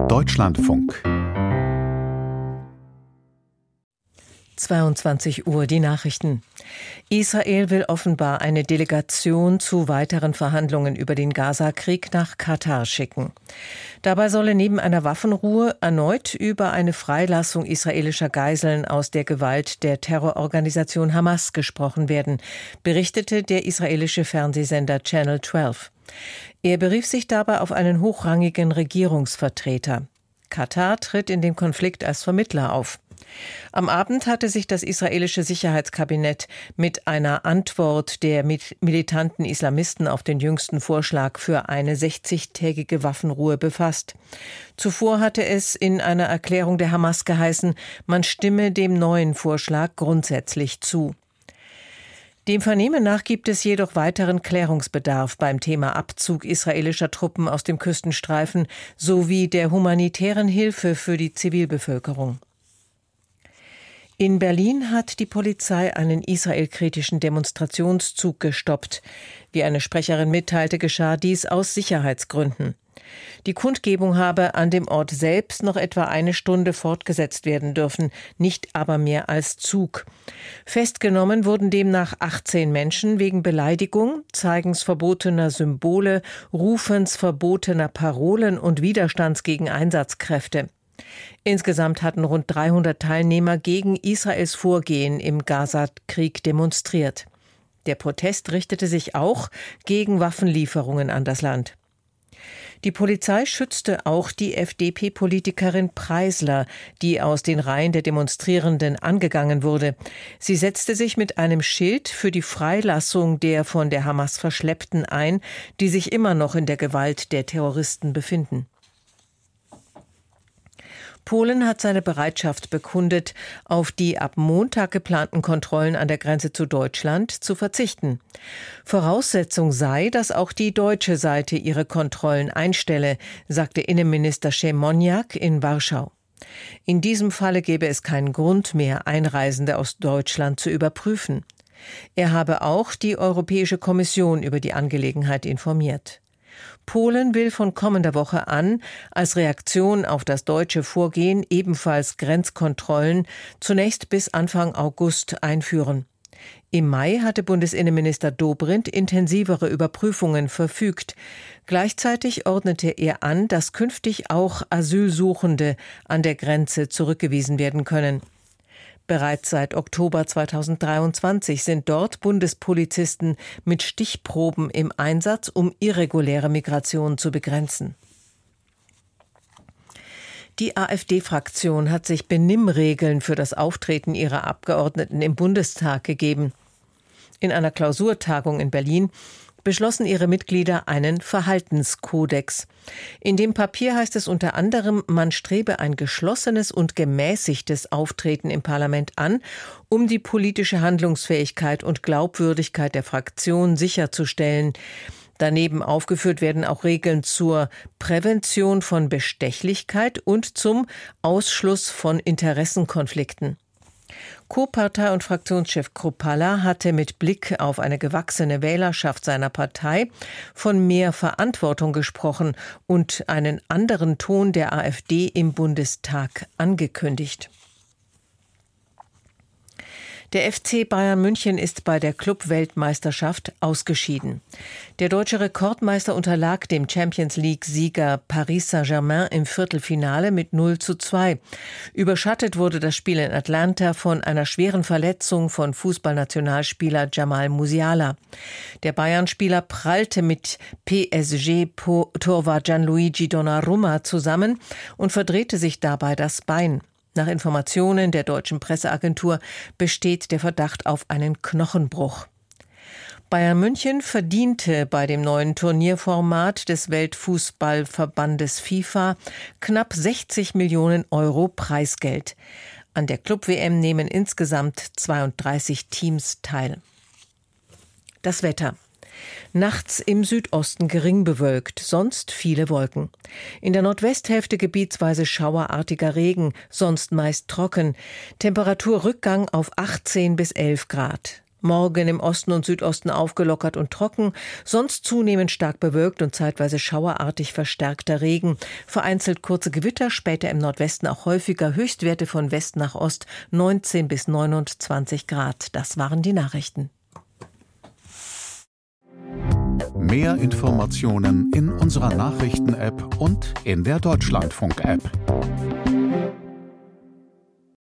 Deutschlandfunk. 22 Uhr, die Nachrichten. Israel will offenbar eine Delegation zu weiteren Verhandlungen über den Gaza-Krieg nach Katar schicken. Dabei solle neben einer Waffenruhe erneut über eine Freilassung israelischer Geiseln aus der Gewalt der Terrororganisation Hamas gesprochen werden, berichtete der israelische Fernsehsender Channel 12. Er berief sich dabei auf einen hochrangigen Regierungsvertreter. Katar tritt in dem Konflikt als Vermittler auf. Am Abend hatte sich das israelische Sicherheitskabinett mit einer Antwort der militanten Islamisten auf den jüngsten Vorschlag für eine 60-tägige Waffenruhe befasst. Zuvor hatte es in einer Erklärung der Hamas geheißen, man stimme dem neuen Vorschlag grundsätzlich zu. Dem Vernehmen nach gibt es jedoch weiteren Klärungsbedarf beim Thema Abzug israelischer Truppen aus dem Küstenstreifen sowie der humanitären Hilfe für die Zivilbevölkerung. In Berlin hat die Polizei einen israelkritischen Demonstrationszug gestoppt. Wie eine Sprecherin mitteilte, geschah dies aus Sicherheitsgründen. Die Kundgebung habe an dem Ort selbst noch etwa eine Stunde fortgesetzt werden dürfen, nicht aber mehr als Zug. Festgenommen wurden demnach 18 Menschen wegen Beleidigung, Zeigens verbotener Symbole, Rufens verbotener Parolen und Widerstands gegen Einsatzkräfte. Insgesamt hatten rund 300 Teilnehmer gegen Israels Vorgehen im Gaza-Krieg demonstriert. Der Protest richtete sich auch gegen Waffenlieferungen an das Land. Die Polizei schützte auch die FDP-Politikerin Preisler, die aus den Reihen der Demonstrierenden angegangen wurde. Sie setzte sich mit einem Schild für die Freilassung der von der Hamas Verschleppten ein, die sich immer noch in der Gewalt der Terroristen befinden. Polen hat seine Bereitschaft bekundet, auf die ab Montag geplanten Kontrollen an der Grenze zu Deutschland zu verzichten. Voraussetzung sei, dass auch die deutsche Seite ihre Kontrollen einstelle, sagte Innenminister Siemoniak in Warschau. In diesem Falle gäbe es keinen Grund mehr, Einreisende aus Deutschland zu überprüfen. Er habe auch die Europäische Kommission über die Angelegenheit informiert. Polen will von kommender Woche an als Reaktion auf das deutsche Vorgehen ebenfalls Grenzkontrollen zunächst bis Anfang August einführen. Im Mai hatte Bundesinnenminister Dobrindt intensivere Überprüfungen verfügt. Gleichzeitig ordnete er an, dass künftig auch Asylsuchende an der Grenze zurückgewiesen werden können. Bereits seit Oktober 2023 sind dort Bundespolizisten mit Stichproben im Einsatz, um irreguläre Migration zu begrenzen. Die AfD-Fraktion hat sich Benimmregeln für das Auftreten ihrer Abgeordneten im Bundestag gegeben. In einer Klausurtagung in Berlin beschlossen ihre Mitglieder einen Verhaltenskodex. In dem Papier heißt es unter anderem, man strebe ein geschlossenes und gemäßigtes Auftreten im Parlament an, um die politische Handlungsfähigkeit und Glaubwürdigkeit der Fraktion sicherzustellen. Daneben aufgeführt werden auch Regeln zur Prävention von Bestechlichkeit und zum Ausschluss von Interessenkonflikten. Co-Partei- und Fraktionschef Kruppalla hatte mit Blick auf eine gewachsene Wählerschaft seiner Partei von mehr Verantwortung gesprochen und einen anderen Ton der AfD im Bundestag angekündigt. Der FC Bayern München ist bei der Club-Weltmeisterschaft ausgeschieden. Der deutsche Rekordmeister unterlag dem Champions-League-Sieger Paris Saint-Germain im Viertelfinale mit 0:2. Überschattet wurde das Spiel in Atlanta von einer schweren Verletzung von Fußballnationalspieler Jamal Musiala. Der Bayern-Spieler prallte mit PSG-Torwart Gianluigi Donnarumma zusammen und verdrehte sich dabei das Bein. Nach Informationen der deutschen Presseagentur besteht der Verdacht auf einen Knochenbruch. Bayern München verdiente bei dem neuen Turnierformat des Weltfußballverbandes FIFA knapp 60 Millionen Euro Preisgeld. An der Club-WM nehmen insgesamt 32 Teams teil. Das Wetter. Nachts im Südosten gering bewölkt, sonst viele Wolken. In der Nordwesthälfte gebietsweise schauerartiger Regen, sonst meist trocken. Temperaturrückgang auf 18 bis 11 Grad. Morgen im Osten und Südosten aufgelockert und trocken, sonst zunehmend stark bewölkt und zeitweise schauerartig verstärkter Regen. Vereinzelt kurze Gewitter, später im Nordwesten auch häufiger, Höchstwerte von West nach Ost 19 bis 29 Grad. Das waren die Nachrichten. Mehr Informationen in unserer Nachrichten-App und in der Deutschlandfunk-App.